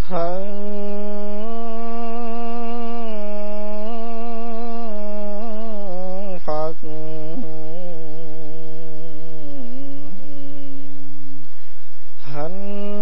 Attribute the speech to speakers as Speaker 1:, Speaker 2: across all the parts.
Speaker 1: Phật hành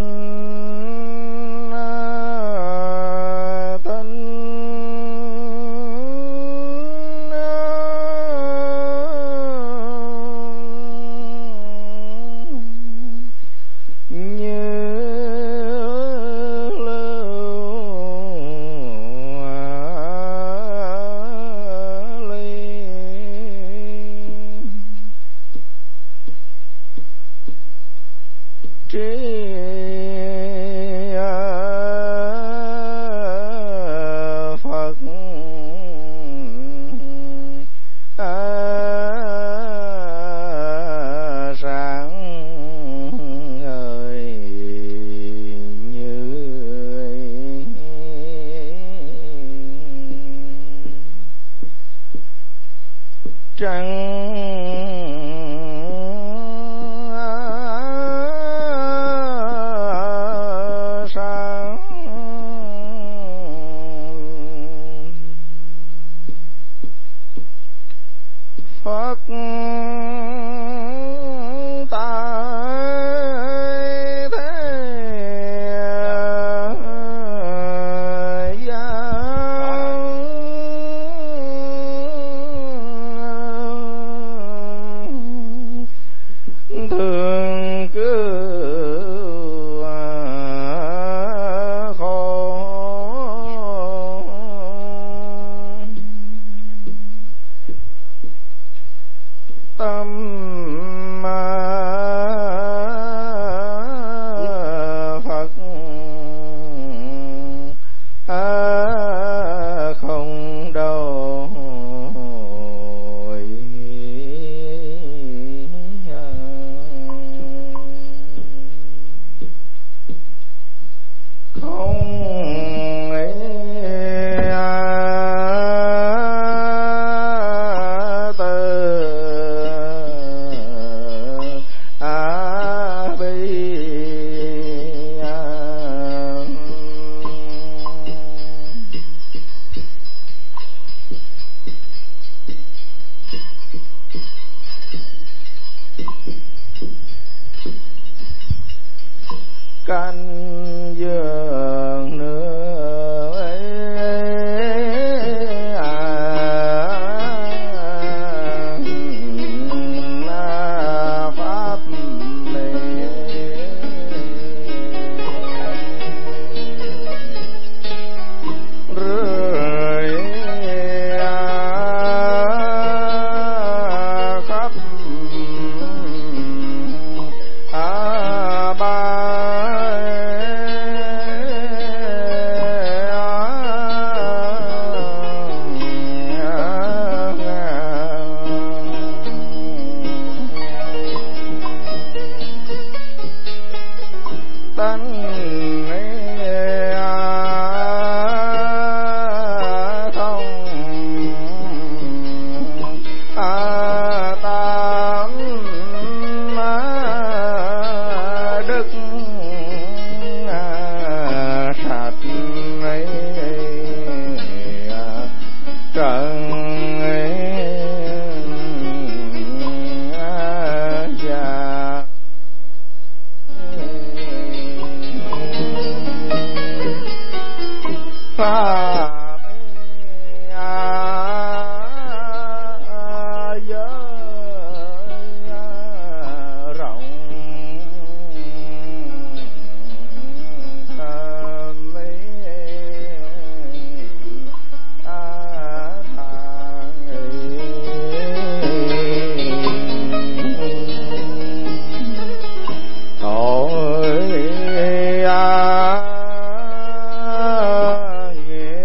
Speaker 1: canh giường nước pháp rơi khắp ba nghĩa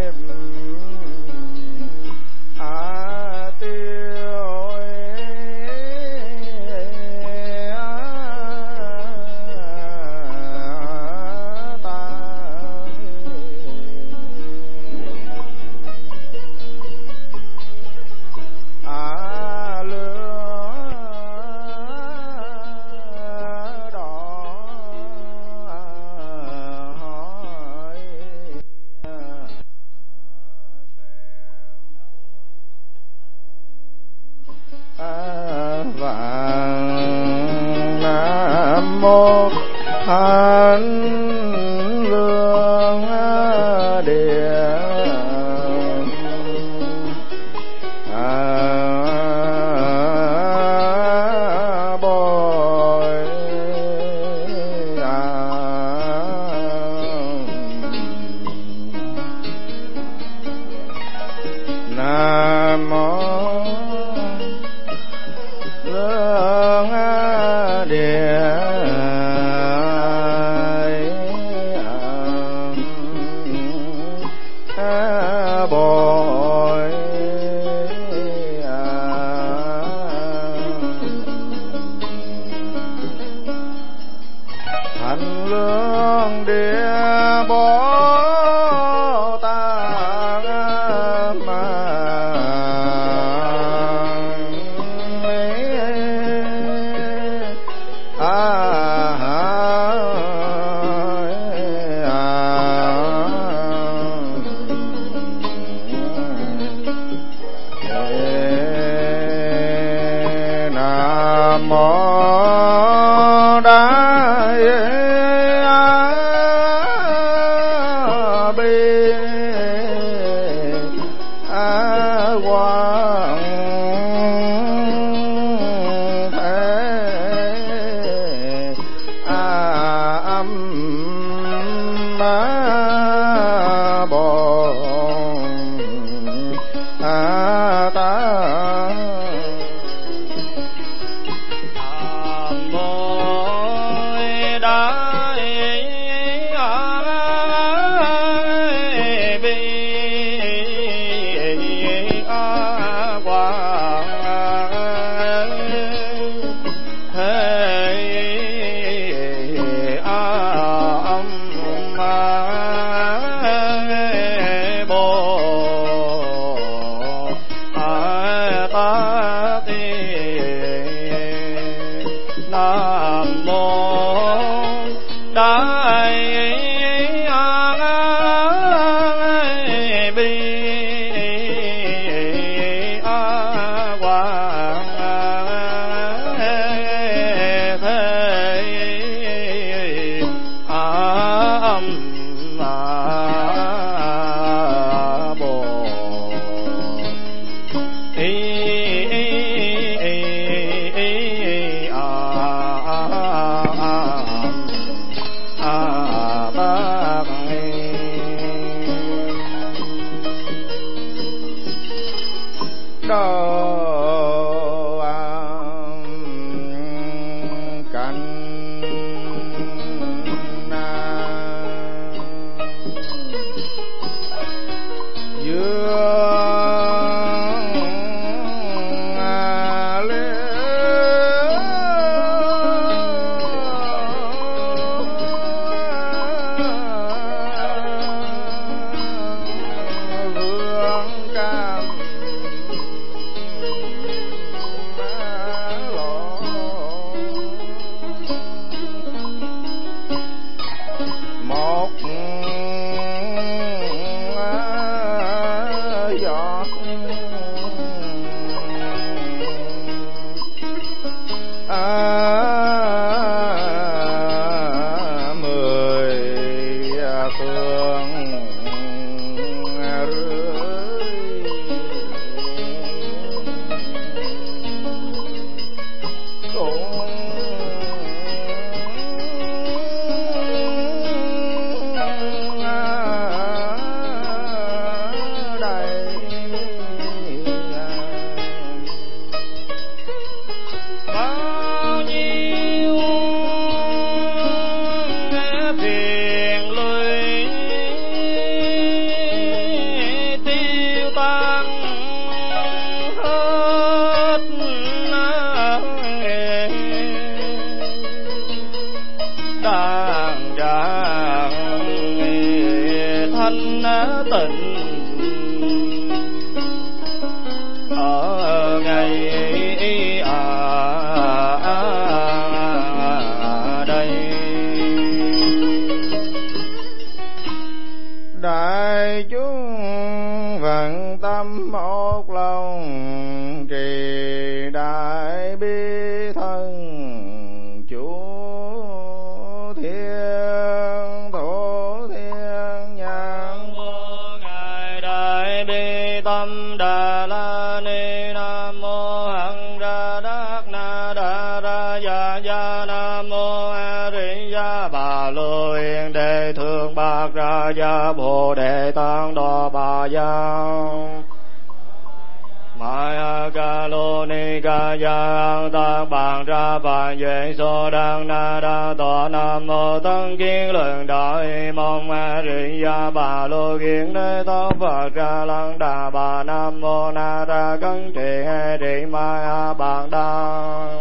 Speaker 1: ca lô ni ca giang tăng bằng ra phạn duyên số đăng na đa tọa nam mô tăng kiến lượng đại mong a di đà bà lô kiến đế tóc phật ra lăng đà bà nam mô na ra cấn trì hệ trì ma a bàn đăng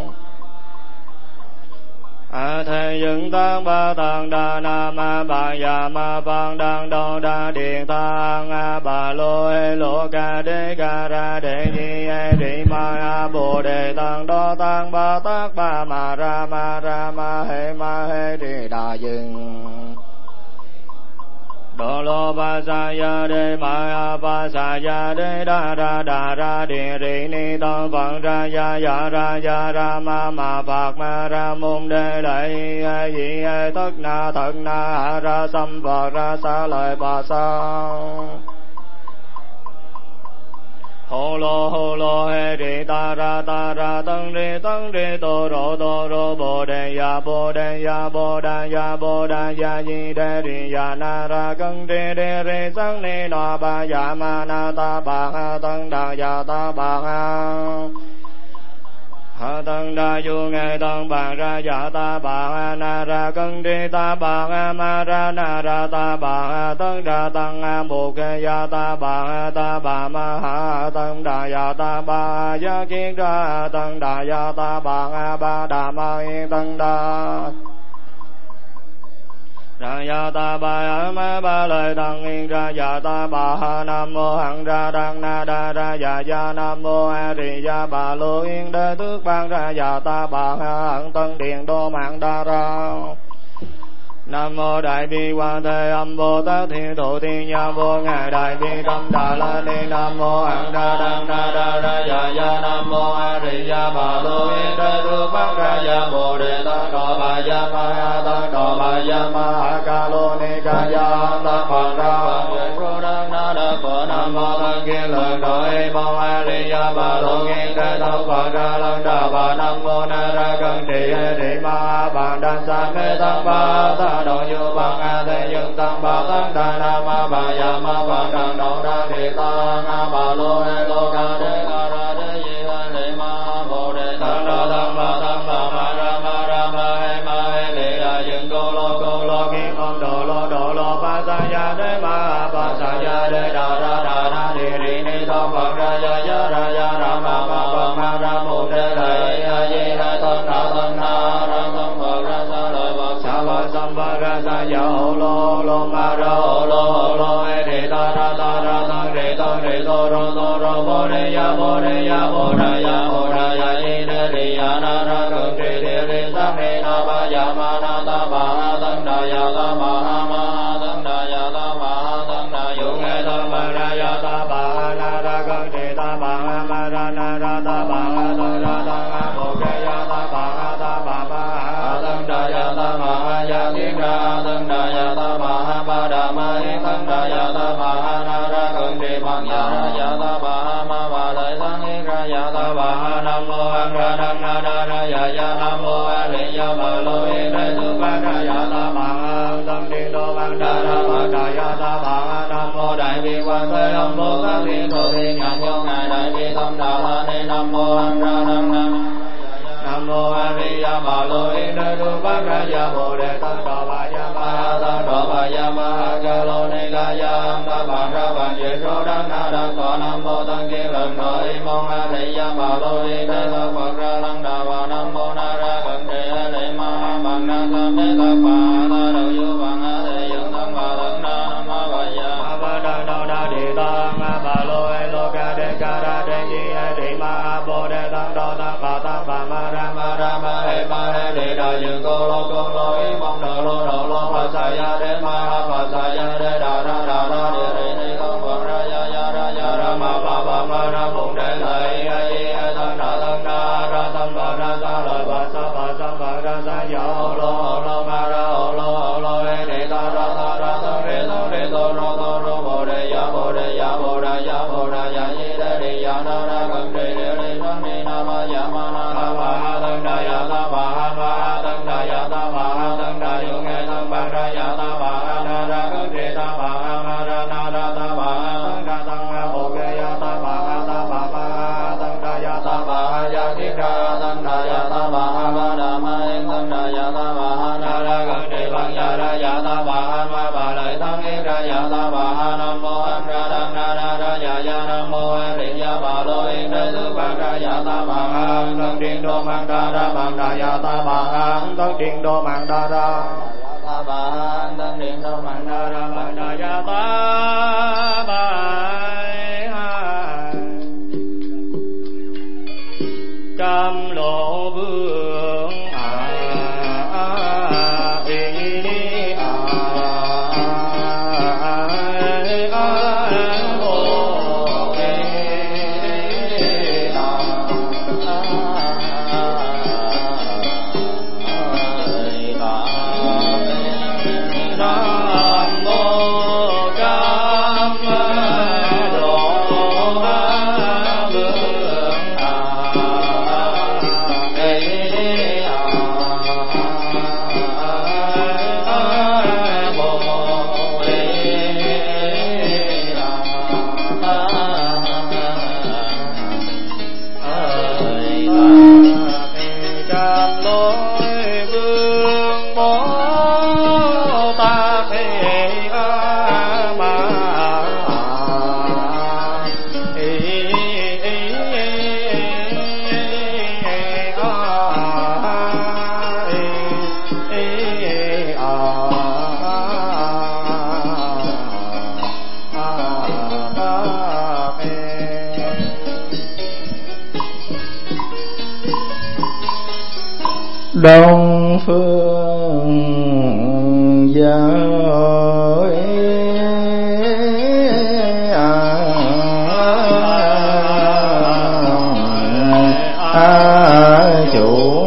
Speaker 1: a thế dựng tăng ba tăng đa na ma bà ya ma phang đăng đô đa điện tăng a bà lô hê lô ca đế ca ra đề nhi hê trì ma a bồ đề tăng đô tăng ba tác ba ma ra ma hê trì đà dừng đô lô ba sa ya đê ma a ba sa ya đê đa ra điện rì ni tăng phật ra ra ma phật ma ra môn đê đại a di a thất na a ra sam phật ra sa lợi bà sao hồ lô hê trì ta ra tăng ri tô rô bồ đề ya di đê ri ya na ra cân ri đê ri sang ni no ba ya ma na ta ba ha tăng đà ya ta ba ha tăng đa du nghe tăng bàn ra ya ta ba ha na ra cân ri ta ba ha ma ra na ra ta ba ha tăng đa tăng ha bồ ke ya ta ba ma ha tăng đà ya ta ba ya kiến ra tăng đà ya ta ba ha ba đà ma yên tăng đa ra ya ta ba ma ba lời tăng yên ra ya ta ba ha nam mô hằng ra đăng na đa ra ya nam mô a di đà bà lô yên đế tước ban ra ya ta ba ha hằng tân điện đô mạng đa ra nam mô đại bi quan thế âm bồ tát thiên thủ thiên nha vô ngài đại bi tâm đà la ni nam mô hằng ra đăng na đa ra ya nam mô a di đà bà lô yên đế tước ban ra ya bồ đề tăng đô bà ya ma ha tăng đô bà ya ma ha ca lô ni ca ya tăng phật ra phật duyên số đăng na đa phật nam mô tăng kiến lượng đội mong a di đà bà lô yên đế tăng phật ra lăng đà bà nam mô na ra cân trì hệ trì ma bàn đan sa mê tăng ba ta độ như bằng a thế dựng tăng ba tăng đà na ma bà ya ma bằng đàn độ đa địa tăng a bà lô hê lô ca đế ca ra đế di a lệ ma bồ đề tăng đô tăng ba ma hê lệ đà dựng cô lô kiến ông đồ lô ba sa ya đế ma ba sa ya đế đà ra địa rì ni tăng phật ra ya ma phật ma ra mô đế đại a di đà tăng na ra tăng phật ra sa lợi phật sa lợi sam phật ra sa ya hồ lô ma ra hồ lô e đề ta ra tăng rì tô rô bồ đề ya bồ ra ya di đế rì ya na ra cân trì địa rì sang ni na ba ya ma na ta ba ha tăng đà ya ta ba ha ma ha tăng đà ya ta ba ha tăng đà yu nghe tăng ba ra ya ta ba ha na ra cân trì ta ba ha ma ra na ra ta ba ha tăng ha bồ ke ya ta ba ma ha tăng đà ya ta ma ha ya kiến ra tăng đà ya ta ma ha ba đà ma yên tăng đà ya ta ma ha na ra cân trì bằng ya ta ba ha ma ba lợi tăng yên ra ya ta ba ha nam mô hằng ra đăng na đa ra ya nam mô a di đà bà lô yên đế tước ban ra ya ta ba ha tăng điện đô ban đa ra phật đà ya ta ba ha nam mô đại bi quan thế âm bồ tát thiên thủ thiên nhãn vô ngài đại bi tâm đà la ni nam mô hằng ra đăng na nam mô a di đà bà lô yên đế tước ban ra ya bồ đề tăng đô bà ya ma ha tăng đô bà ya ma ha ca lô ni ca ya ta bàn ra bàn duyên số đăng na đăng tọa nam mô tăng kiến lần nội mong a di đà bà lô yên đế tước phật ra lăng đà bà nam mô na ra cận trì a lệ ma ha bằng na sa mê ta bà ta đầu du bằng a thế dựng tăng bà tăng na nam ma bà ya ma ba đăng đô đa địa tăng a bà lô e lô ca đê ca ra đê di e trì ma ha bồ đề tăng đô tăng bà ma ra địa đà dựng cô lô ý mong đồ lô phật sa ya đế ma ha phật sa ya đế đà ra địa rì ni tăng phật ra ya ra ma ba ra mùng đế lợi a di a tăng đà ra tăng phật ra sa lợi phật sam ra sa ya hồ lô ma ra hồ lô e đề ta ra tăng rì tô rô bồ đề ya di đế rì ya na ra cân trì địa rì sang ni na ma ya ma na ta ba ha tăng đà ya ta ba ha ma ha tăng đà ya ta ba ha tăng đà yu nghe tăng ban ra ya ta ba ha na ra cân trì ta ba ha ma ra na ra ta ba ha tăng đà tăng ha bồ ke ya ta ba ha ma ha tăng đà Bà Nam Mô Anh Ra Đăng Na Đa Ra Dạ Dạ Nam Mô A Di Đà Bà Lô Yên Đế Tứ Ban Ra Dạ Ta Bà An Tân Điên Đô Mang Đa Ra Bàn Ra Dạ Ta Bà An Tân Điên Đô Mang Đa Ra Ta Bà An Tân Điên Đô Mang Đa Ra Bàn Ra Dạ Ta Bà Cam Lộ Vương
Speaker 2: Đông phương giới chủ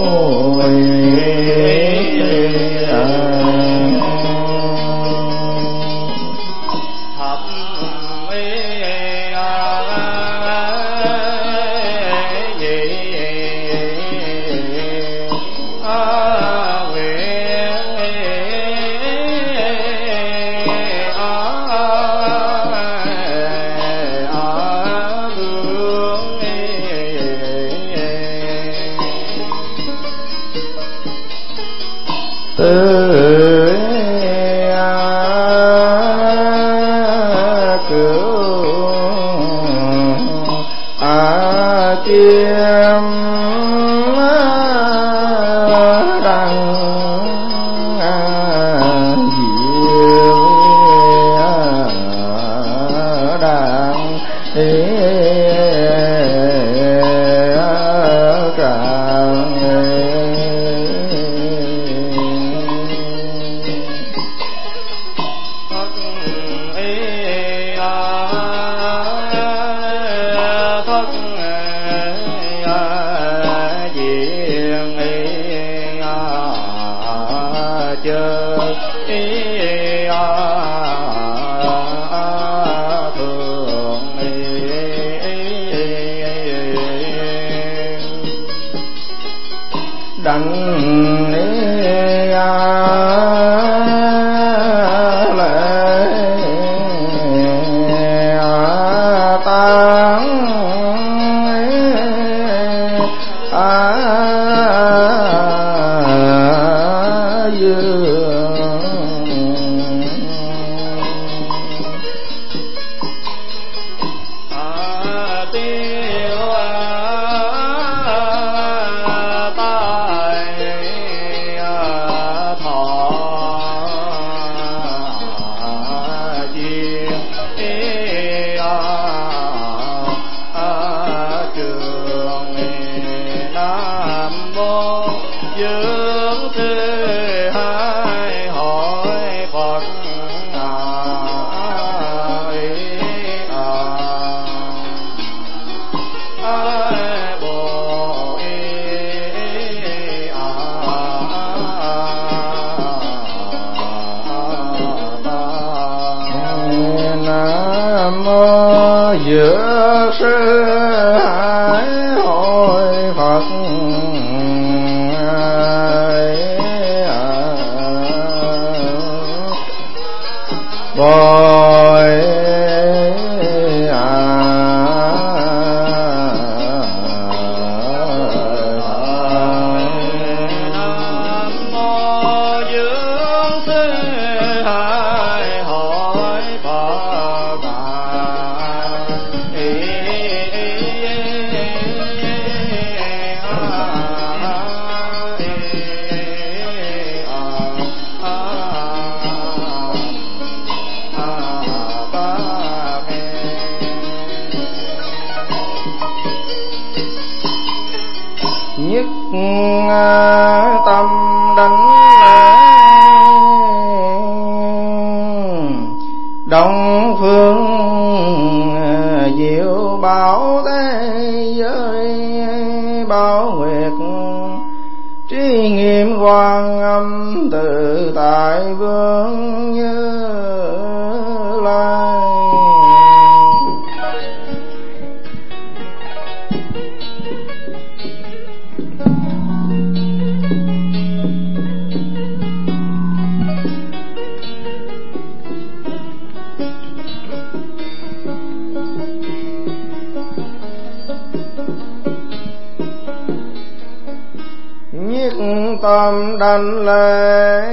Speaker 1: Hãy subscribe
Speaker 2: Nhất tâm đánh đông phương diệu bảo thế giới bảo nguyệt trí nghiêm Quan Âm tự tại Vương Như Lai. Nhất tâm đảnh lễ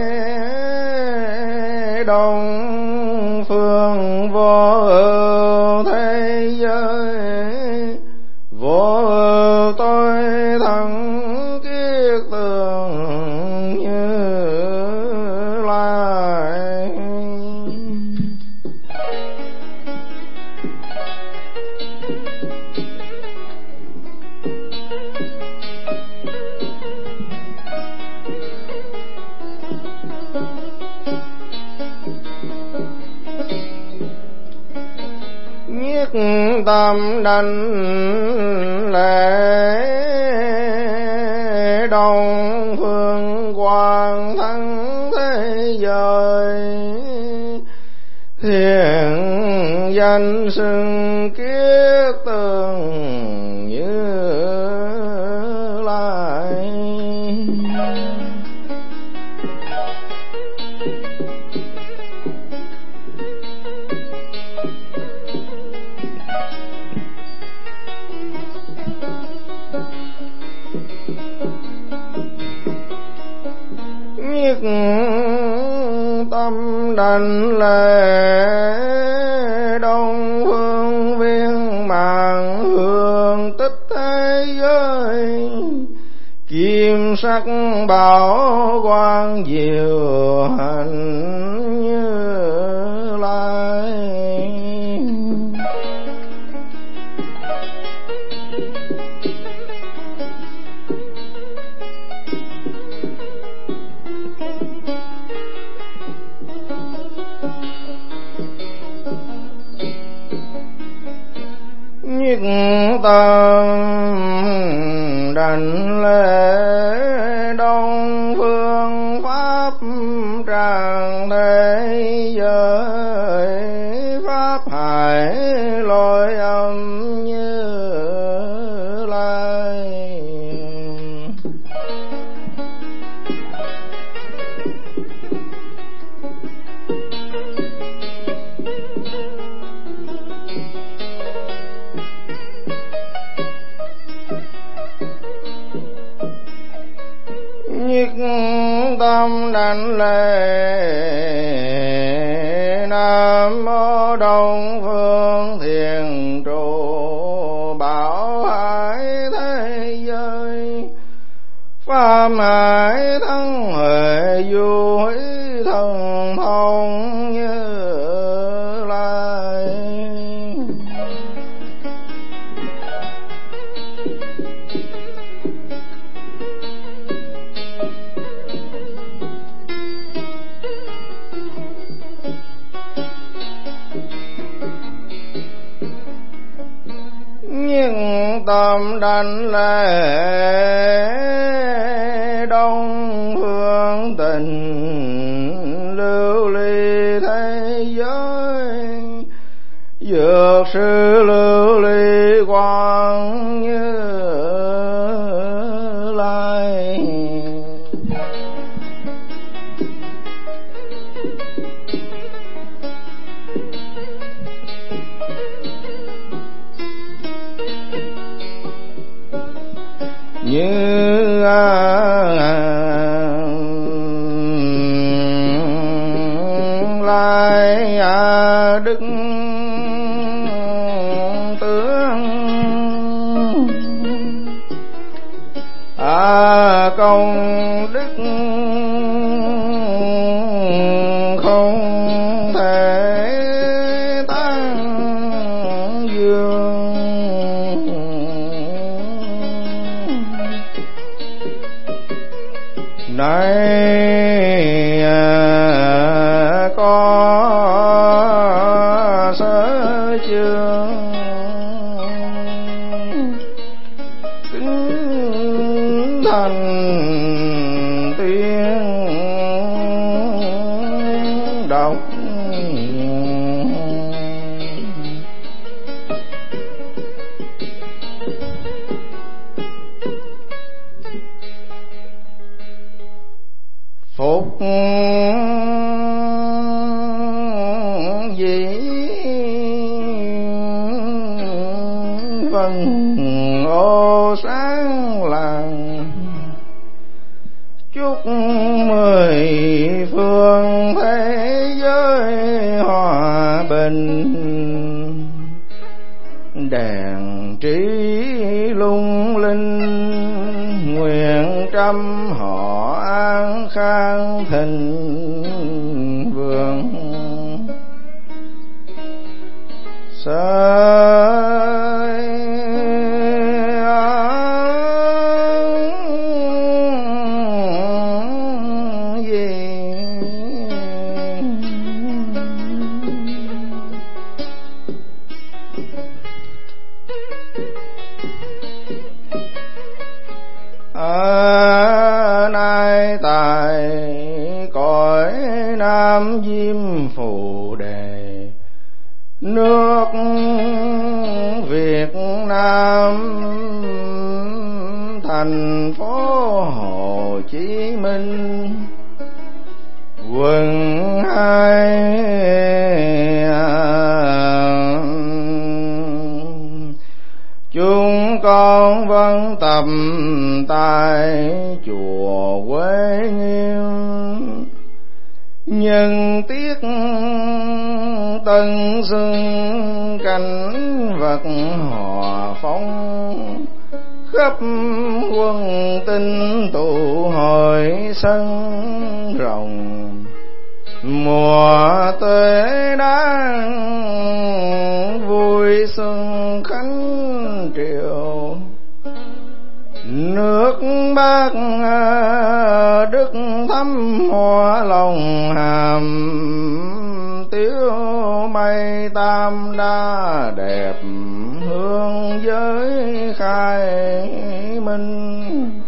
Speaker 2: đông phương vô ưu thế giới vô ưu tôi thân kiết tường Như Lai. Nhất tâm đảnh lễ đông phương quang thân thế giới thiện danh xưng kiết tường Như Lai. Nhất tâm đảnh lễ đông phương viên mãn hương tích thế giới kim sắc bảo quang diệu hạnh Như Lai. Nhất tâm đảnh lễ đông phương pháp tràng thế giới pháp hải lôi âm Như Lai. Nhất tâm đảnh lễ Nam mô đông phương thiền trụ bảo hải thế giới pháp hải thân huệ du hí thần thông Như Lai. Nhất tâm đảnh lễ đông phương tình lưu ly thế giới dược sư lưu ly quang Như Lai. Như Lai đức tướng công đức không thể tán dương. chương kính thành tiếng đọc phục dĩ vân ô sáng làng chúc mười phương thế giới hòa bình đèn trí lung linh nguyện trăm họ an khang thịnh vượng sơi nay tại cõi Nam Diêm Phù Đề nước Việt Nam thành phố Hồ Chí Minh quận 2 chúng con vẫn tập tại chùa Quế Nghiêm nhân tiết tân xuân cảnh vật hòa phong khắp quân tinh tụ hội sân rồng mùa tuế đang vui xuân khánh triều nước Bắc đức thắm hoa lòng hàm tiếu mây tam đa đẹp hương giới khai minh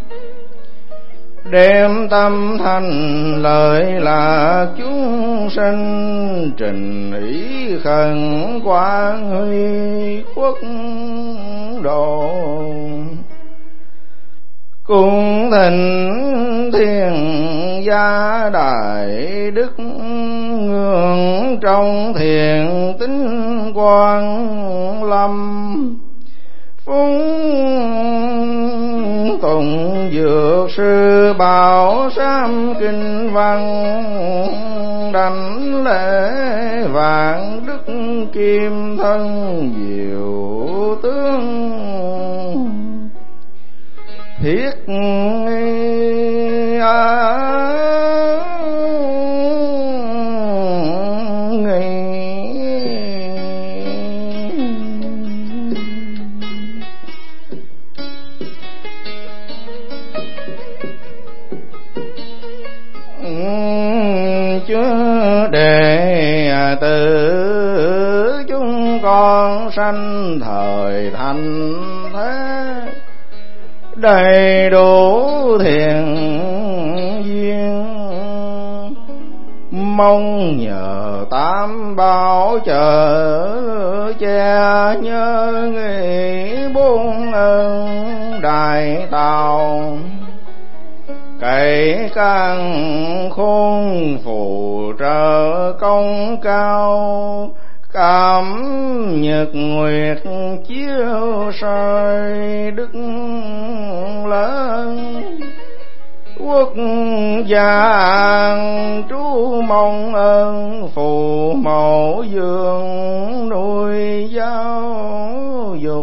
Speaker 2: đem tâm thành lời là chúng sinh trình ý khẩn quang huy quốc độ cung thịnh thiên gia đại đức ngưỡng trong thiện tính quang lâm phúng tùng dược sư bảo sám kinh văn đảnh lễ vạn đức kim thân diệu tướng thiết Chúa đệ tử chúng con sanh thời thành thế đầy đủ thiện duyên mong nhờ tam bảo trợ che nhớ nghĩ bốn ơn đại tạo cậy căn khôn phù trợ công cao cảm nhật nguyệt chiếu soi đức lớn quốc gia trú mong ơn phù mẫu dương nuôi giáo dục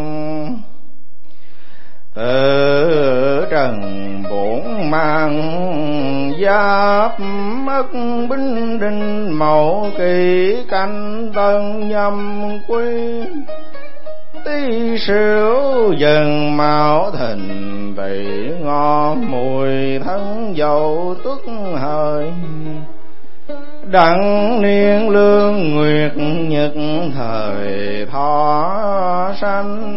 Speaker 2: từ trần bổn mang giáp mất binh đinh mậu kỳ canh tân nhâm quý tí sửu dần mão thìn tỵ ngọ mùi thân dầu tuất hời đặng niên lương nguyệt nhật thời thọ sanh.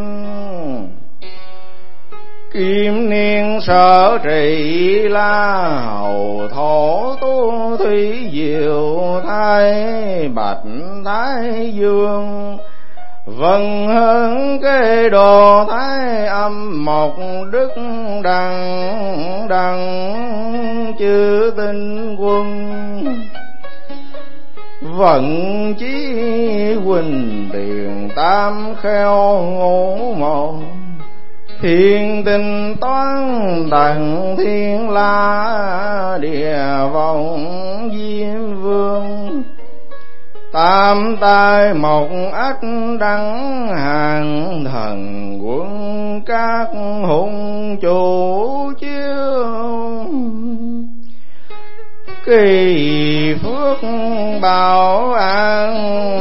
Speaker 2: Kim niên sở trị la hầu thổ tu thủy diệu thái bạch thái dương. Vân hơn kế đồ thái âm mộc đức đằng đằng chư tinh quân. Vận chí huynh tiền tam kheo ngũ một. Thiên tinh toán tầng thiên la địa vọng diêm vương. Tam tai một ách đăng hàng thần quân các hùng chủ chiếu. Kỳ phước bảo an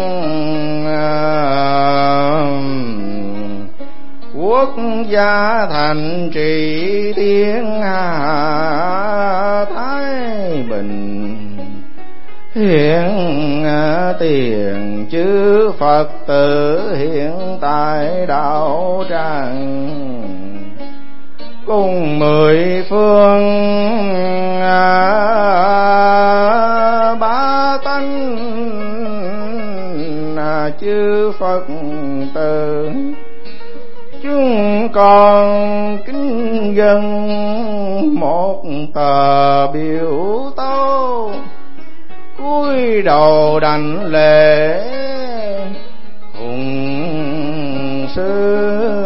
Speaker 2: quốc gia thành trị thiên hạ thái bình. Hiện tiền chư Phật tử hiện tại đạo tràng. Cùng mười phương ba tánh chư Phật tử. Chúng con kính dân một tờ biểu tấu. Cúi đầu đảnh lễ hùng sư.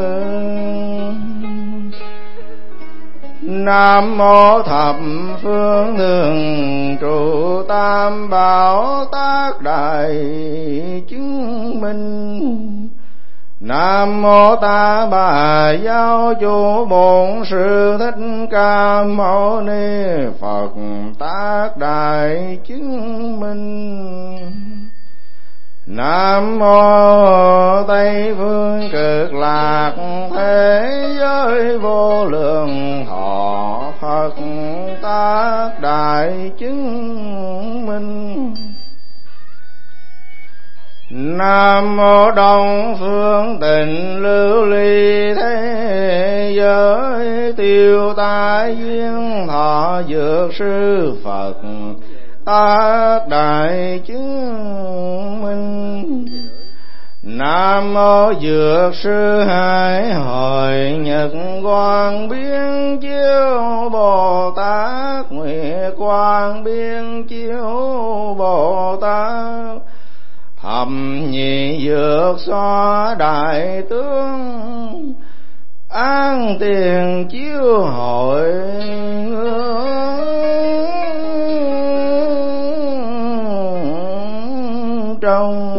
Speaker 2: Nam mô thập phương thường trụ tam bảo tác đại chứng minh. Nam mô Ta Bà Giáo Chủ Bổn Sư Thích Ca Mâu Ni Phật tác đại chứng minh. Nam mô Tây Phương Cực Lạc Thế Giới Vô Lượng Thọ Phật tác đại chứng minh. Nam mô Đông Phương Tịnh Lưu Ly Thế Giới Tiêu Tai Duyên Thọ Dược Sư Phật tác đại chứng minh. Nam mô Dược Sư Hải Hội Nhật Quang Biến Chiếu Bồ Tát. Nguyệt Quang Biến Chiếu Bồ Tát. Thập nhị dược xoa đại tướng. An tiền chiếu hội trong.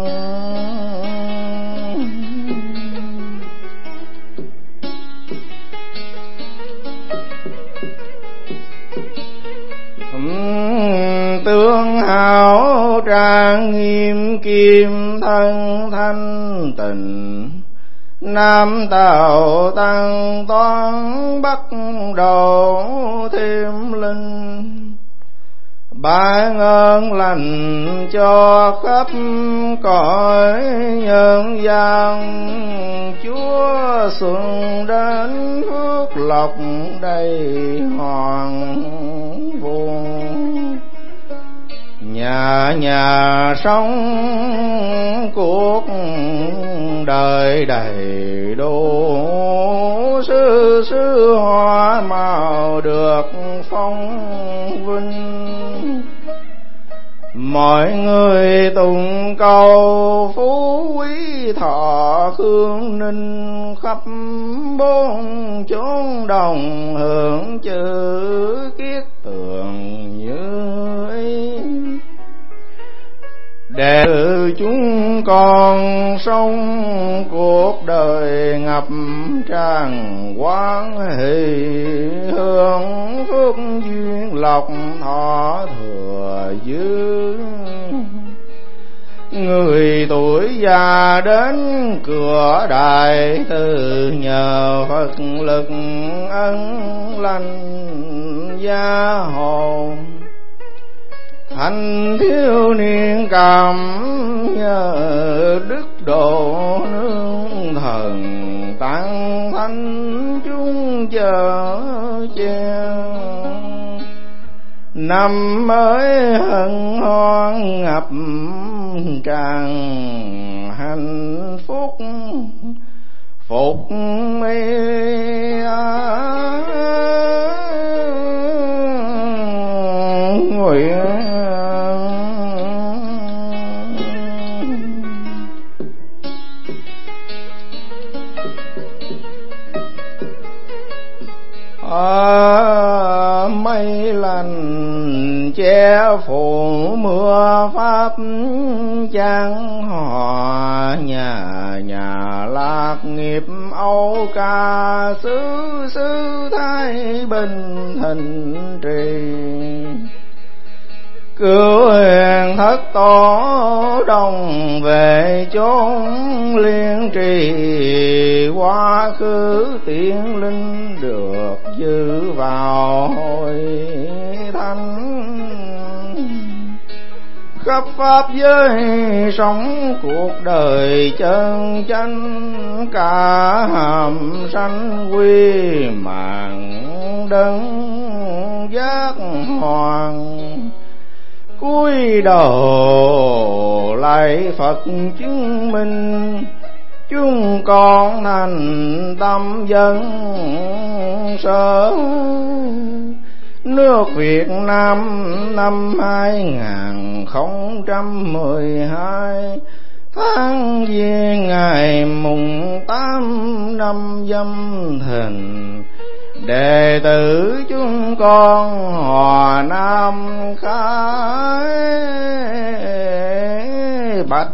Speaker 2: Tương hảo trang nghiêm kim thân thanh tịnh. Nam Tào Tăng Toán bắt đầu thêm linh. Ban ơn lành cho khắp cõi nhân gian. Chúa xuân đến phước lộc đầy hoàng vùng. Nhà nhà sống cuộc đời đầy đủ. Sư sư hoa màu được phong vinh. Mọi người tụng cầu phú quý thọ hương ninh. Khắp bốn chốn đồng hưởng chữ kiết tường như ý. Để chúng con sống cuộc đời ngập tràn quán hỷ. Hưởng phước duyên lộc thọ thừa dư. Người tuổi già đến cửa đại từ. Nhờ Phật lực ân lành gia hồn. Thành thiếu niên cảm nhờ đức độ nương thần, tăng thanh chúng chờ che. Năm mới hân hoan ngập tràn hạnh phúc, phục nguyện. Mây lành che phủ mưa pháp chẳng hòa, nhà nhà lạc nghiệp Âu ca xứ xứ Thái Bình thịnh trì. Cứu huyền thất tổ đồng về chốn liên trì, quá khứ tiên linh được giữ vào hội thánh. Khắp pháp giới sống cuộc đời chân chánh, cả hàm sanh quy mạng đấng giác hoàng. Cúi đầu lạy Phật chứng minh, chúng con thành tâm dân sở. Nước Việt Nam năm 2012, tháng Giêng ngày mùng 8 năm Dâm Thìn, đệ tử chúng con Hòa Nam khái bạch.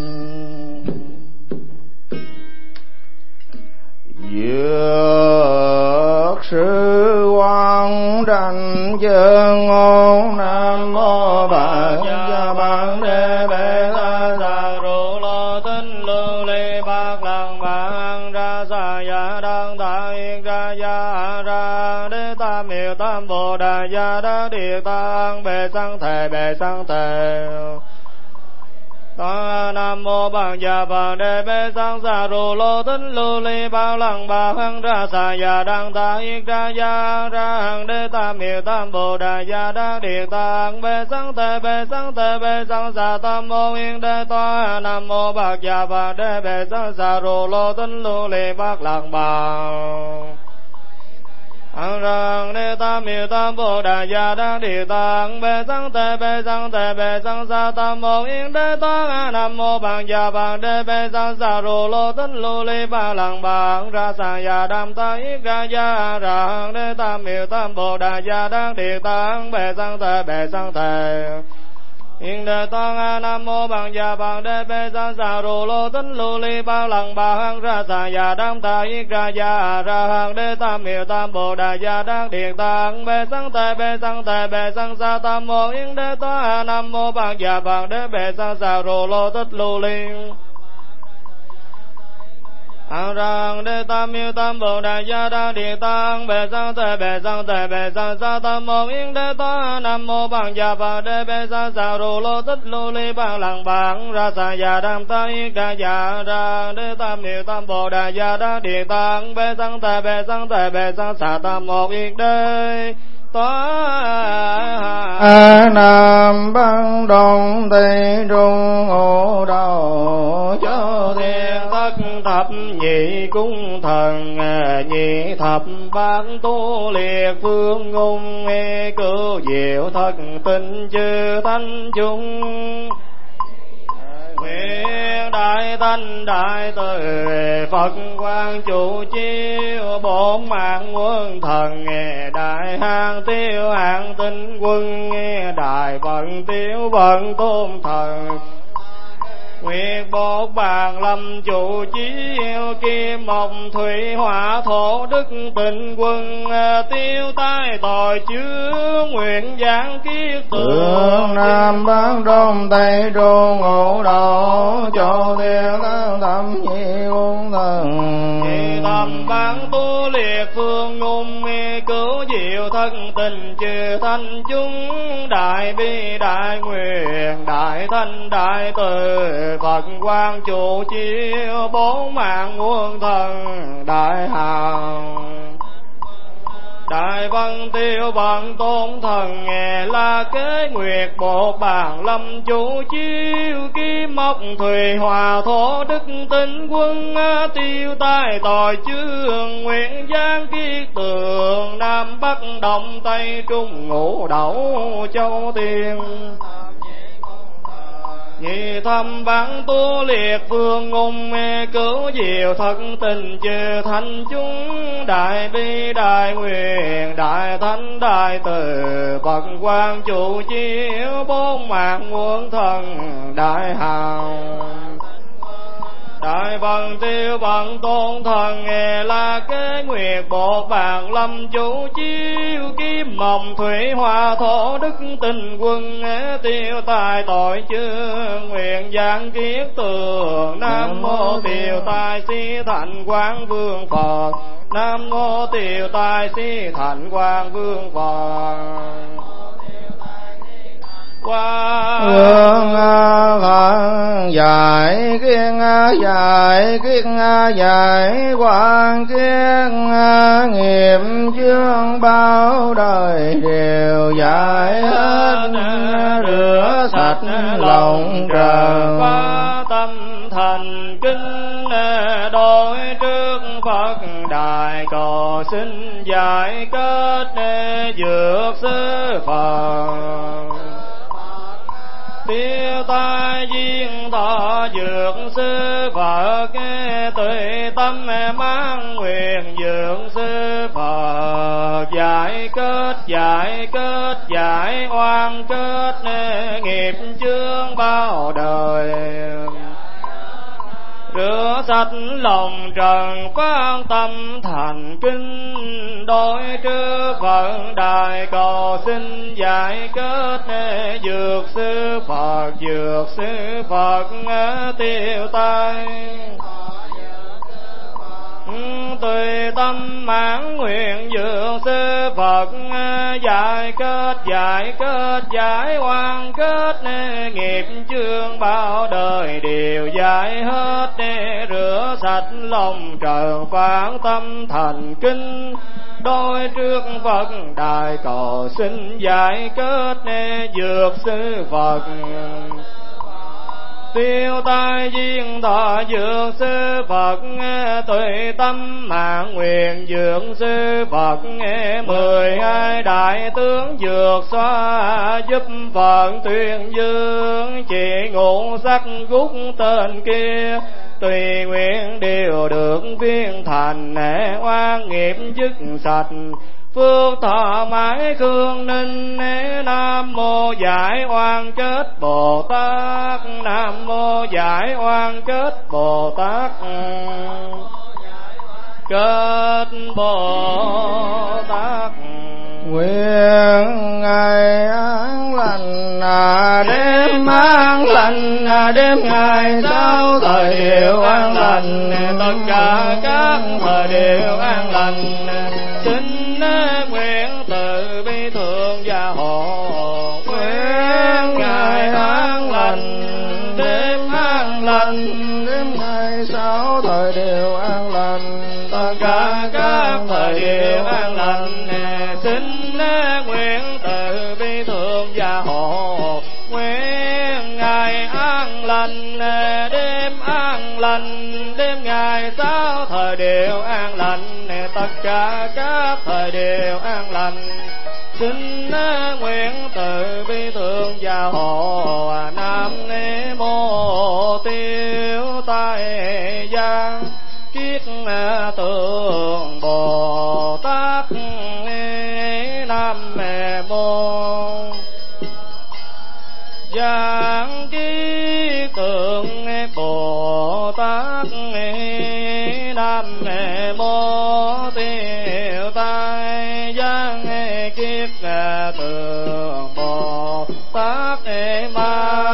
Speaker 2: Dược sư quang đảnh chân ngôn, Nam mô Bạc Gia Ban Đê Bê Ta Sa Ru Lô Tinh Lưu Ly Bạc Lăng Bang Ra Sa Ya Đăng Ta Yên Ra Ya Ra Đế Tam Miêu Tam Bồ Đà Ya Đắc Địa Tăng Bê Sang Thề Bê Sang Thề. Nam mô Bạc Gia Ban Đê Bê Sang Sa Ru Lô Tinh Lưu Ly Bạc Lăng Bang Ra Sa Ya Đăng Ta Yên Ra Ya Ra Đế Tam Miêu Tam Bồ Đà Ya Đắc Địa Tăng Bê Sang Thề Bê Sang Thề Bê Sang Sa Tam Mô Yên Đế Toa. Nam mô Bạc Gia Ban Đê Bê Sang Sa Ru Lô Tinh Lưu Ly Bạc Lăng Bang Rang Đế Tam Miêu Tam Bồ Đà Ya Đắc Địa Tăng Bê Sang Thề Bê Sang Thề Bê Sang Sa Tam Mô Yên Đế Toa. Nam mô Bạc Gia Ban Đê Bê Sang Sa Ru Lô Tinh Lưu Ly Bạc Lăng Bang Ra Sa Ya Đăng Ta Yên Ra Ya Ra Đế Tam Miêu Tam Bồ Đà Ya Đắc Địa Tăng Bê Sang Thề Bê Sang Thề Yên Đế Toa. Nam mô Bạc Gia Ban Đê Bê Sang Sa Ru Lô Tinh Lưu Ly Bạc Lăng Bang Ra Sa Ya Đăng Ta Yên Ra Ya Ra Đế Tam Miêu Tam Bồ Đà Ya Đắc Địa Tăng Bê Sang Thề Bê Sang Thề Bê Sang Sa Tam Mô Yên Đế Toa. Nam mô Bạc Gia Ban Đê Bê Sang Sa Ru Lô Tích Lưu Ly Rang Đế Tam Miêu Tam Bồ Đà Ya Đắc Địa Tăng Bê Sang Thề Bê Sang Thề Bê Sang Sa Tam Mô Yên Đế Toa. Nam mô Bạc Gia Ban Đê Bê Sang Sa Ru Lô Tích Lưu Ly Bạc Lăng Bang Ra Sa Ya Đăng Ta Yên Ra Ya Ra Đế Tam Miêu Tam Bồ Đà Ya Đắc Địa Tăng Bê Sang Thề Bê Sang Thề Bê Sang Sa Tam Mô Yên Đế Toa. Nam Bắc Đông Tây Trung Ngũ Đầu cho thiên tất thập nhị cung thần, nhị thập bát tu liệt phương ngôn, cứu diệu thất tinh chư thánh chúng. Nguyện đại thanh đại từ Phật quang chủ chiếu, bốn mạng quân thần đại hang tiêu hạng tinh quân, đại vận tiêu vận tôn thần. Nguyện bột bàn lâm chủ chiếu, kim mộc thủy hỏa thổ đức tịnh quân, tiêu tai tội chứa nguyện giảng kiết tượng. Nam Bắc Đông Tây Trung Ngũ Đầu cho thiên tăng thập nhị cung thần, nhị thập bát tu liệt phương ngôn, cứu diệu thân tình chư thanh chúng, đại bi đại nguyện đại thanh đại từ, Phật quang trụ chiếu bốn mạng muôn thần đại hào. Đại văn tiêu bằng tôn thần nghe la kế nguyệt bộ bàn lâm chủ chiếu, kim mộc thùy hòa thổ đức tinh quân, tiêu tai tội chương nguyện giang kiết tường, nam bắc đông tây trung ngũ đậu châu tiên. Nhị thâm vãng tu liệt phương ngùng, cứu diệu thân tình chư thanh chúng, đại bi đại nguyện đại thánh đại từ, Phật quang trụ chiếu bốn mạng muôn thần đại hào. Đại vận tiêu bằng tôn thần nghe la kế nguyệt bộ bàn lâm chủ chiếu, kim mộng thủy hòa thổ đức tình quân, tiêu tài tội chương nguyện giảng kiết tường. Nam mô tiêu tài si thạnh quang vương Phật, nam mô tiêu tài si thạnh quang vương Phật.
Speaker 1: Hương Phật giải kiên giải quan kiên, nghiệp chướng bao đời đều giải hết, rửa sạch lòng trần.
Speaker 2: Qua tâm thành kính đối trước Phật đại, cầu xin giải kết dược sư Phật. Tiêu tai duyên thọ dược sư Phật, tùy tâm mang nguyện dược sư Phật. Giải kết giải oan kết, nghiệp chướng bao đời. Rửa sạch lòng trần quan tâm thành kính, đối trước Phật đại, cầu xin giải kết dược sư Phật tiêu tai. Tùy tâm mãn nguyện dược sư Phật, giải kết giải oan kết, nghiệp chướng bao đời đều giải hết. Rửa sạch lòng trần phán tâm thành kính, đối trước Phật đại, cầu xin giải kết dược sư Phật. Tiêu tai duyên thọ dược sư Phật, tùy tâm mạng nguyện dược sư Phật. 12 đại tướng dược xóa, giúp Phật tuyên dương. Chỉ ngũ sắc gút tên kia, tùy nguyện đều được viên thành. Oan nghiệp dứt sạch, phước thọ mãi khương ninh. Nam mô giải oan kết Bồ Tát, nam mô giải oan kết Bồ Tát. Kết Bồ Tát
Speaker 1: nguyện ngày an lành, đêm an lành, đêm ngày sau thời đều an lành.
Speaker 2: Tất cả các thời đều an lành. Xin nguyện từ bi thương gia hộ, nguyện ngày an lành, đêm an lành,
Speaker 1: đêm ngày sau thời đều an lành.
Speaker 2: tất cả các thời đều an lành. Xin nguyện từ bi thương gia hộ, nguyện ngày an lành, đêm an lành, đêm ngày sau thời đều an lành. Tất cả các thời đều an lành. Xin nguyện từ bi thương gia hộ. Nam mô tiêu tai giang kiết tượng Bồ Tát. Nam mô giang kiết tượng Bồ Tát. Nam mô tiêu tai giang kiết tượng Bồ Tát. Ma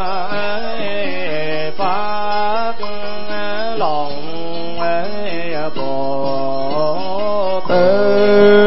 Speaker 1: phát lòng Bồ Tát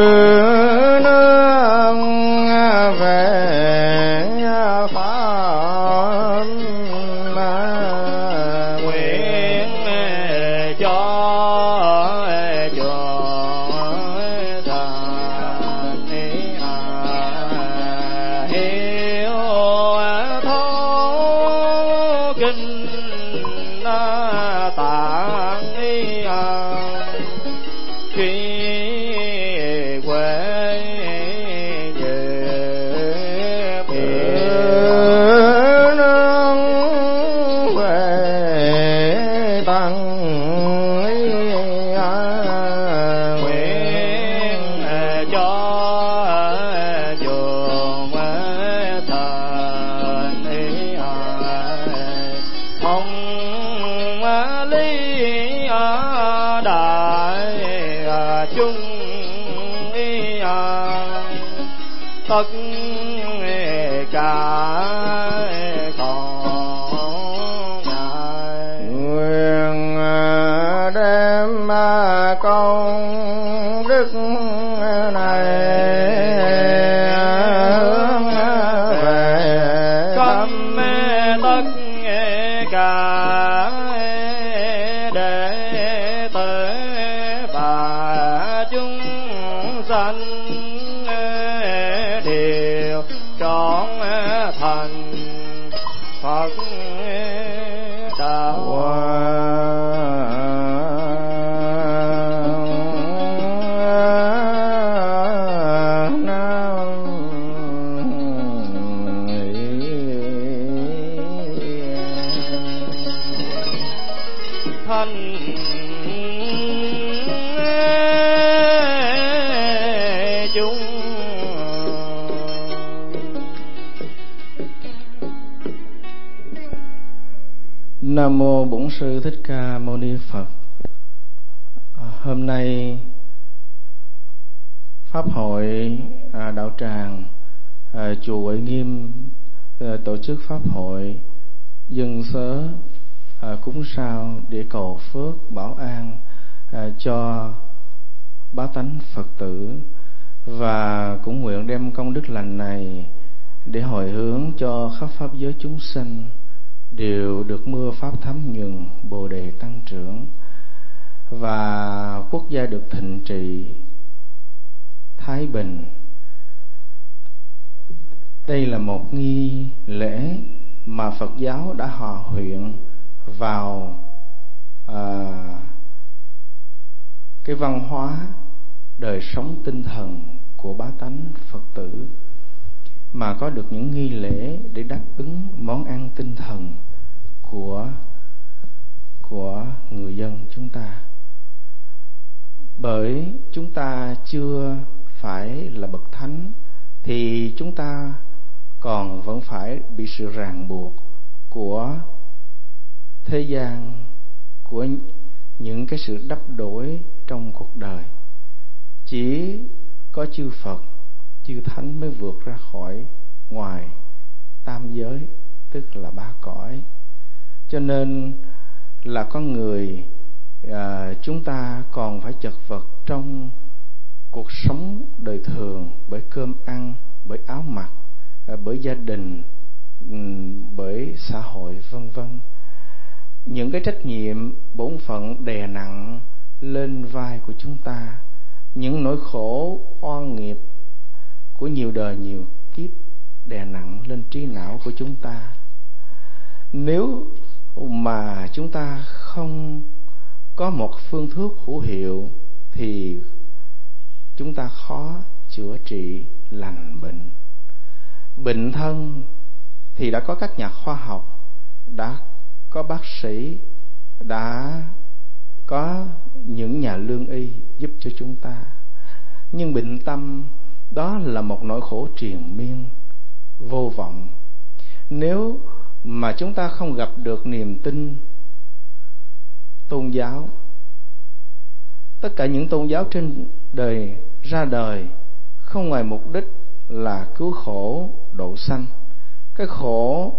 Speaker 1: tất cả con ngài nguyện đem công đức này về khắp tất cả đệ tử và chúng sanh đều trọn thành Phật đạo. Thanh chúng Nam mô Bổn Sư Thích Ca Mâu Ni Phật. Hôm nay pháp hội đạo tràng chùa Huệ Nghiêm tổ chức pháp hội dân sớ cúng sao để cầu phước bảo an cho bá tánh Phật tử, và cũng nguyện đem công đức lành này để hồi hướng cho khắp pháp giới chúng sanh đều được mưa pháp thấm nhuần, bồ đề tăng trưởng, và quốc gia được thịnh trị thái bình. Đây là một nghi lễ mà Phật giáo đã hòa quyện vào cái văn hóa đời sống tinh thần của bá tánh Phật tử, mà có được những nghi lễ để đáp ứng món ăn tinh thần của người dân chúng ta. Bởi chúng ta chưa phải là bậc thánh thì chúng ta còn vẫn phải bị sự ràng buộc của thế gian, của những cái sự đắp đổi trong cuộc đời. Chỉ có chư Phật, chư Thánh mới vượt ra khỏi ngoài tam giới, tức là ba cõi. Cho nên là con người chúng ta còn phải chật vật trong cuộc sống đời thường, bởi cơm ăn, bởi áo mặc, bởi gia đình, bởi xã hội vân vân. Những cái trách nhiệm bổn phận đè nặng lên vai của chúng ta, những nỗi khổ oan nghiệp của nhiều đời nhiều kiếp đè nặng lên trí não của chúng ta. Nếu mà chúng ta không có một phương thuốc hữu hiệu thì chúng ta khó chữa trị lành bệnh. Bệnh thân thì đã có các nhà khoa học, đã có bác sĩ, đã có những nhà lương y giúp cho chúng ta. Nhưng bệnh tâm đó là một nỗi khổ triền miên vô vọng. Nếu mà chúng ta không gặp được niềm tin tôn giáo, tất cả những tôn giáo trên đời ra đời không ngoài mục đích là cứu khổ độ sanh. Cái khổ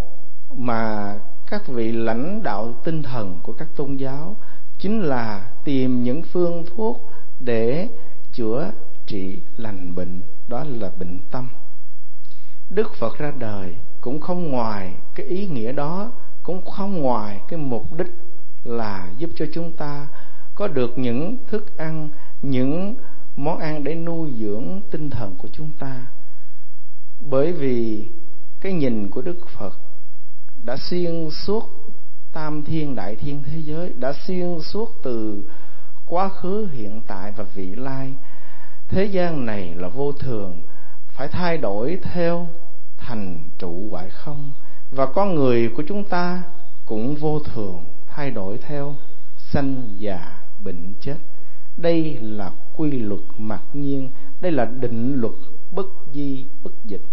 Speaker 3: mà các vị lãnh đạo tinh thần của các tôn giáo chính là tìm những phương thuốc để chữa trị lành bệnh, đó là bệnh tâm. Đức Phật ra đời cũng không ngoài cái ý nghĩa đó, cũng không ngoài cái mục đích là giúp cho chúng ta có được những thức ăn, những món ăn để nuôi dưỡng tinh thần của chúng ta. Bởi vì cái nhìn của Đức Phật đã xuyên suốt tam thiên đại thiên thế giới, đã xuyên suốt từ quá khứ, hiện tại và vị lai. Thế gian này là vô thường, phải thay đổi theo thành trụ hoại không. Và con người của chúng ta cũng vô thường, thay đổi theo sanh già bệnh chết. Đây là quy luật mặc nhiên, đây là định luật bất di bất dịch.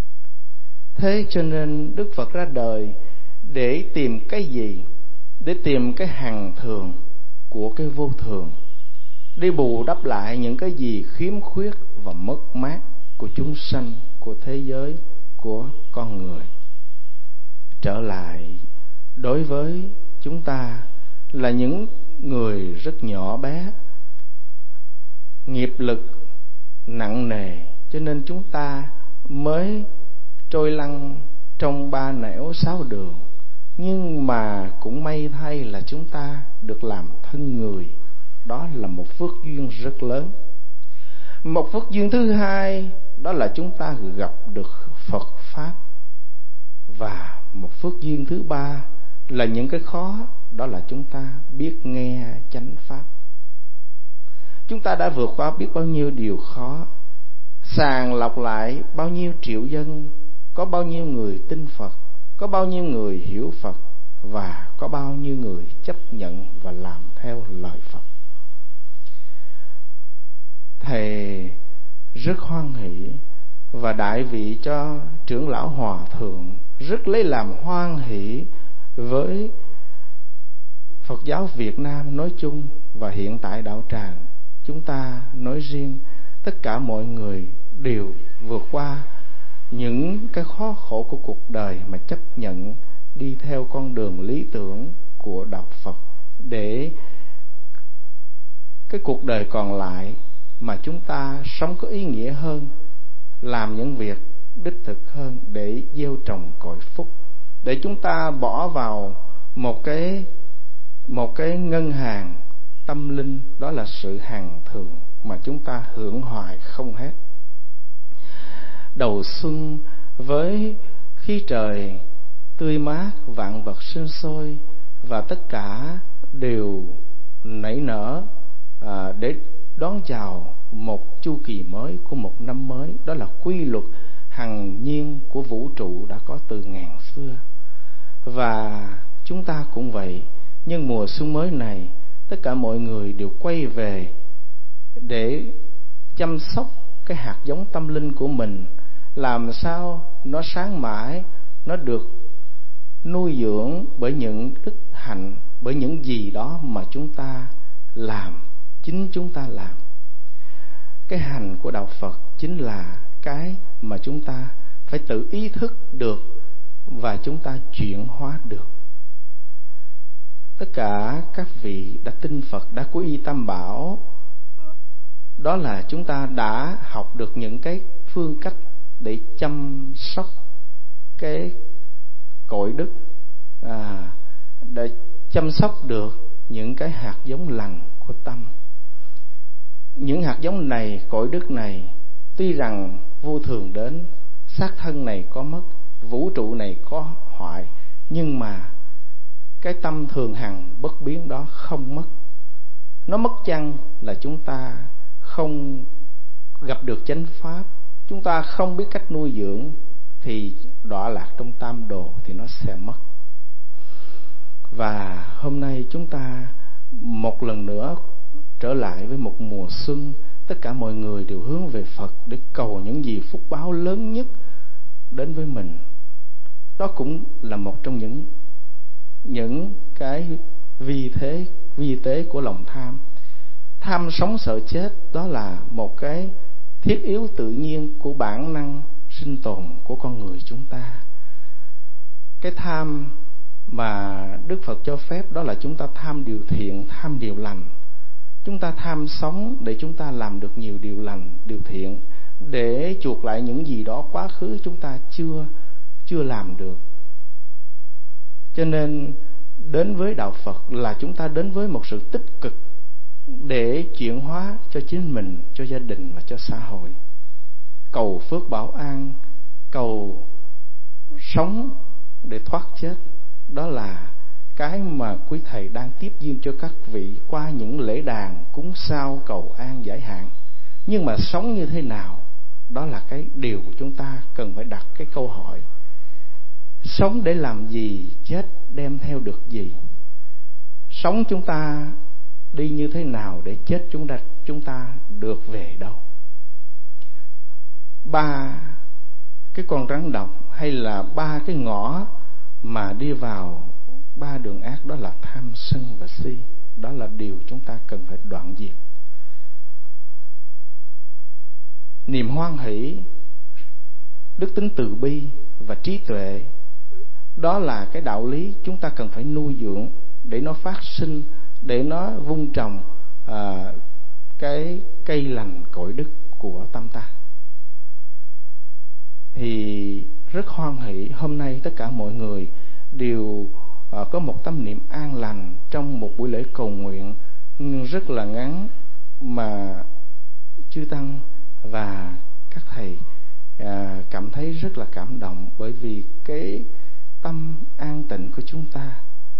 Speaker 3: Thế cho nên Đức Phật ra đời để tìm cái gì? Để tìm cái hằng thường của cái vô thường, đi bù đắp lại những cái gì khiếm khuyết và mất mát của chúng sanh, của thế giới, của con người. Trở lại đối với chúng ta là những người rất nhỏ bé, nghiệp lực nặng nề, cho nên chúng ta mới trôi lăn trong ba nẻo sáu đường. Nhưng mà cũng may thay là chúng ta được làm thân người, đó là một phước duyên rất lớn. Một phước duyên thứ hai đó là chúng ta gặp được Phật Pháp. Và một phước duyên thứ ba là những cái khó, đó là chúng ta biết nghe chánh Pháp. Chúng ta đã vượt qua biết bao nhiêu điều khó, sàng lọc lại bao nhiêu triệu dân, có bao nhiêu người tin Phật, có bao nhiêu người hiểu Phật, và có bao nhiêu người chấp nhận và làm theo lời Phật. Thầy rất hoan hỷ và đại vị cho trưởng lão Hòa Thượng rất lấy làm hoan hỷ với Phật giáo Việt Nam nói chung và hiện tại đạo tràng chúng ta nói riêng. Tất cả mọi người đều vượt qua những cái khó khổ của cuộc đời mà chấp nhận đi theo con đường lý tưởng của đạo Phật, để cái cuộc đời còn lại mà chúng ta sống có ý nghĩa hơn, làm những việc đích thực hơn để gieo trồng cội phúc, để chúng ta bỏ vào một cái ngân hàng tâm linh, đó là sự hằng thường mà chúng ta hưởng hoài không hết. Đầu xuân với khí trời tươi mát, vạn vật sinh sôi và tất cả đều nảy nở để đón chào một chu kỳ mới của một năm mới. Đó là quy luật hằng nhiên của vũ trụ đã có từ ngàn xưa. Và chúng ta cũng vậy. Nhưng mùa xuân mới này, tất cả mọi người đều quay về để chăm sóc cái hạt giống tâm linh của mình, làm sao nó sáng mãi, nó được nuôi dưỡng bởi những đức hạnh, bởi những gì đó mà chúng ta làm, chính chúng ta làm. Cái hành của đạo Phật chính là cái mà chúng ta phải tự ý thức được và chúng ta chuyển hóa được. Tất cả các vị đã tin Phật, đã quy y Tam Bảo, đó là chúng ta đã học được những cái phương cách để chăm sóc cái cội đức, để chăm sóc được những cái hạt giống lành của tâm. Những hạt giống này, cội đức này, tuy rằng vô thường đến, xác thân này có mất, vũ trụ này có hoại, nhưng mà cái tâm thường hằng bất biến đó không mất. Nó mất chăng là chúng ta không gặp được chánh pháp, chúng ta không biết cách nuôi dưỡng, thì đọa lạc trong tam đồ thì nó sẽ mất. Và hôm nay chúng ta một lần nữa trở lại với một mùa xuân, tất cả mọi người đều hướng về Phật để cầu những gì phúc báo lớn nhất đến với mình. Đó cũng là một trong những cái vi tế của lòng tham. Tham sống sợ chết, đó là một cái thiết yếu tự nhiên của bản năng sinh tồn của con người chúng ta. Cái tham mà Đức Phật cho phép đó là chúng ta tham điều thiện, tham điều lành. Chúng ta tham sống để chúng ta làm được nhiều điều lành, điều thiện, để chuộc lại những gì đó quá khứ chúng ta chưa làm được. Cho nên đến với đạo Phật là chúng ta đến với một sự tích cực để chuyển hóa cho chính mình, cho gia đình và cho xã hội. Cầu phước bảo an, cầu sống để thoát chết, đó là cái mà quý thầy đang tiếp duyên cho các vị qua những lễ đàn cúng sao cầu an giải hạn. Nhưng mà sống như thế nào, đó là cái điều chúng ta cần phải đặt cái câu hỏi. Sống để làm gì, chết đem theo được gì? Sống chúng ta đi như thế nào để chết chúng ta được về đâu? 3 cái con rắn độc hay là 3 cái ngõ mà đi vào 3 đường ác, đó là tham sân và si. Đó là điều chúng ta cần phải đoạn diệt. Niềm hoan hỷ, đức tính từ bi và trí tuệ, đó là cái đạo lý chúng ta cần phải nuôi dưỡng để nó phát sinh, để nó vun trồng cái cây lành cội đức của tâm ta. Thì rất hoan hỷ hôm nay tất cả mọi người đều có một tâm niệm an lành trong một buổi lễ cầu nguyện rất là ngắn, mà chư tăng và các thầy cảm thấy rất là cảm động, bởi vì cái tâm an tịnh của chúng ta,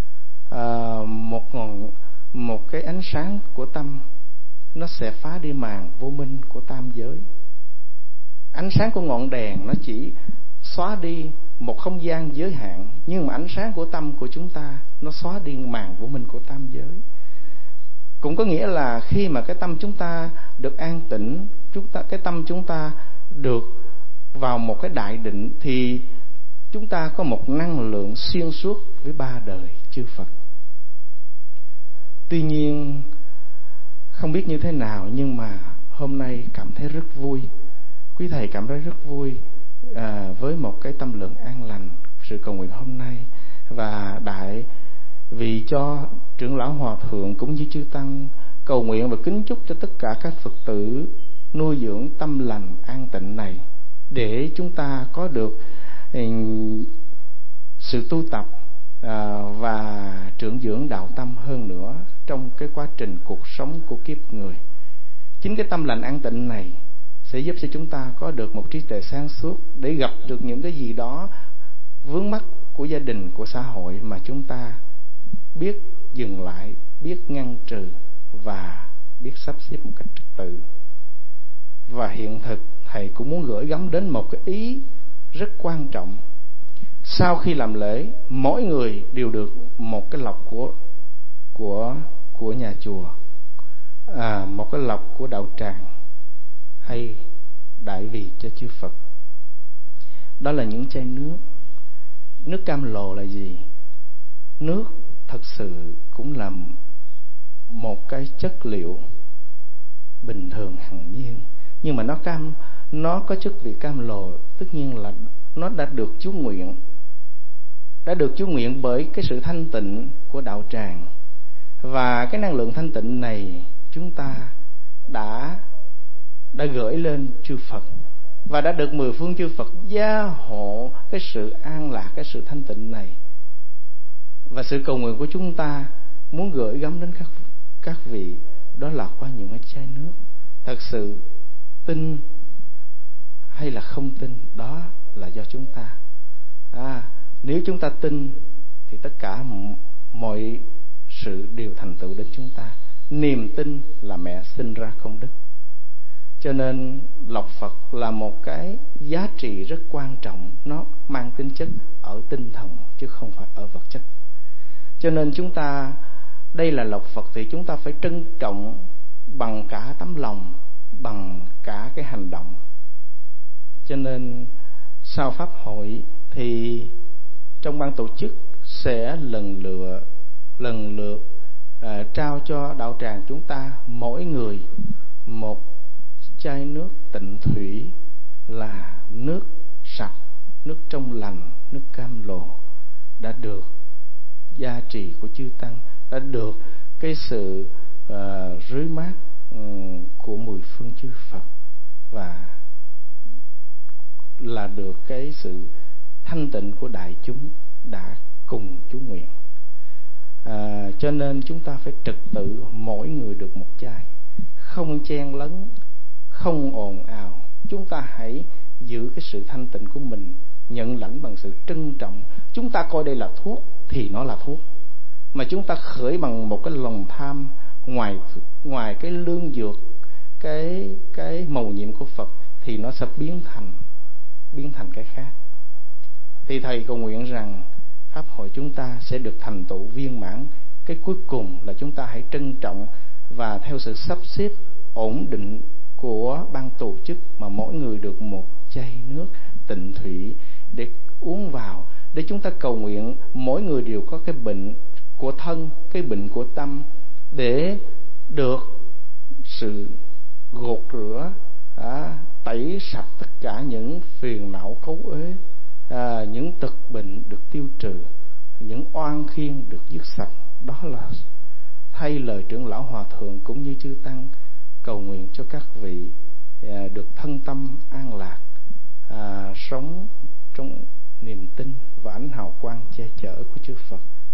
Speaker 3: một cái ánh sáng của tâm, nó sẽ phá đi màn vô minh của tam giới. Ánh sáng của ngọn đèn nó chỉ xóa đi một không gian giới hạn, nhưng mà ánh sáng của tâm của chúng ta nó xóa đi màn vô minh của tam giới. Cũng có nghĩa là khi mà cái tâm chúng ta được an tĩnh, cái tâm chúng ta được vào một cái đại định, thì chúng ta có một năng lượng xuyên suốt với 3 đời chư Phật. Tuy nhiên không biết như thế nào, nhưng mà hôm nay cảm thấy rất vui. Quý thầy cảm thấy rất vui với một cái tâm lượng an lành sự cầu nguyện hôm nay, và đại vì cho trưởng lão hòa thượng cũng như chư tăng cầu nguyện và kính chúc cho tất cả các Phật tử nuôi dưỡng tâm lành an tịnh này, để chúng ta có được sự tu tập và trưởng dưỡng đạo tâm hơn nữa trong cái quá trình cuộc sống của kiếp người. Chính cái tâm lành an tịnh này sẽ giúp cho chúng ta có được một trí tuệ sáng suốt để gặp được những cái gì đó vướng mắc của gia đình, của xã hội, mà chúng ta biết dừng lại, biết ngăn trừ và biết sắp xếp một cách trật tự. Và hiện thực thầy cũng muốn gửi gắm đến một cái ý rất quan trọng. Sau khi làm lễ, mỗi người đều được một cái lộc của nhà chùa, một cái lộc của đạo tràng hay đại vị cho chư Phật. Đó là những chai nước. Nước cam lồ là gì? Nước thật sự cũng là một cái chất liệu bình thường hằng nhiên, nhưng mà nó có chất vị cam lồ, tất nhiên là nó đã được chú nguyện, bởi cái sự thanh tịnh của đạo tràng. Và cái năng lượng thanh tịnh này chúng ta đã gửi lên chư Phật, và đã được 10 phương chư Phật gia hộ cái sự an lạc, cái sự thanh tịnh này. Và sự cầu nguyện của chúng ta muốn gửi gắm đến các vị, đó là qua những cái chai nước. Thật sự tin hay là không tin, đó là do chúng ta. Nếu chúng ta tin thì tất cả mọi sự đều thành tựu đến chúng ta. Niềm tin là mẹ sinh ra công đức. Cho nên lộc Phật là một cái giá trị rất quan trọng, nó mang tính chất ở tinh thần chứ không phải ở vật chất. Cho nên chúng ta, đây là lộc Phật thì chúng ta phải trân trọng bằng cả tấm lòng, bằng cả cái hành động. Cho nên sau pháp hội thì trong ban tổ chức sẽ lần lượt trao cho đạo tràng chúng ta mỗi người một chai nước tịnh thủy, là nước sạch, nước trong lành, nước cam lồ, đã được gia trì của chư tăng, đã được cái sự rưới mát của mười phương chư Phật, và là được cái sự thanh tịnh của đại chúng đã cùng chú nguyện. Cho nên chúng ta phải trật tự, mỗi người được một chai, không chen lấn, không ồn ào. Chúng ta hãy giữ cái sự thanh tịnh của mình, nhận lãnh bằng sự trân trọng. Chúng ta coi đây là thuốc thì nó là thuốc, mà chúng ta khởi bằng một cái lòng tham ngoài cái lương dược, cái mầu nhiệm của Phật, thì nó sẽ biến thành cái khác. Thì thầy cầu nguyện rằng pháp hội chúng ta sẽ được thành tựu viên mãn. Cái cuối cùng là chúng ta hãy trân trọng và theo sự sắp xếp ổn định của ban tổ chức mà mỗi người được một chai nước tịnh thủy để uống vào, để chúng ta cầu nguyện mỗi người đều có cái bệnh của thân, cái bệnh của tâm, để được sự gột rửa, tẩy sạch tất cả những phiền não cấu uế, những tật bệnh được tiêu trừ, những oan khiên được dứt sạch. Đó là thay lời trưởng lão hòa thượng cũng như chư tăng cầu nguyện cho các vị được thân tâm an lạc, sống trong niềm tin và ánh hào quang che chở của chư Phật.